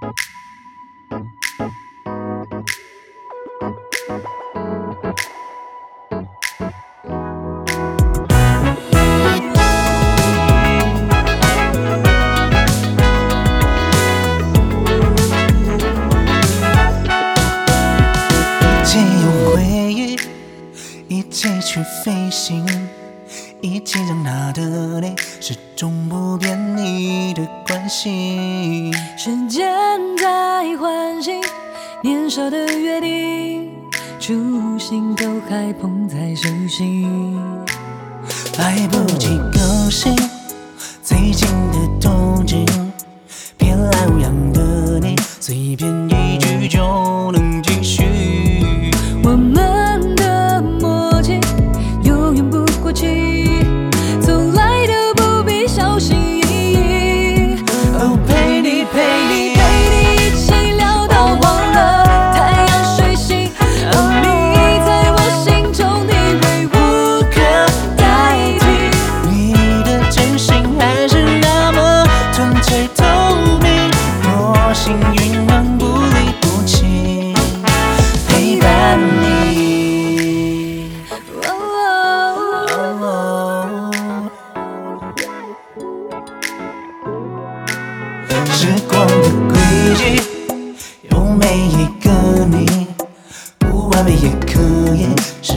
一起去飞行，一起长大的你，始终不变你的关系。 时间在唤醒年少的约定，初心都还捧在手心， 来不及高兴，最近的动静，偏爱无恙的你，随便一句就能继续。 我们的默契永远不过期，从来都不必小心翼翼。 哦，陪你陪你陪你一起聊到忘了太阳睡醒，而你在我心中地位无可代替。 你的真心还是那么纯粹透明，多幸运能不离不弃陪伴你。时光的轨迹有每一个你，不完美也可以是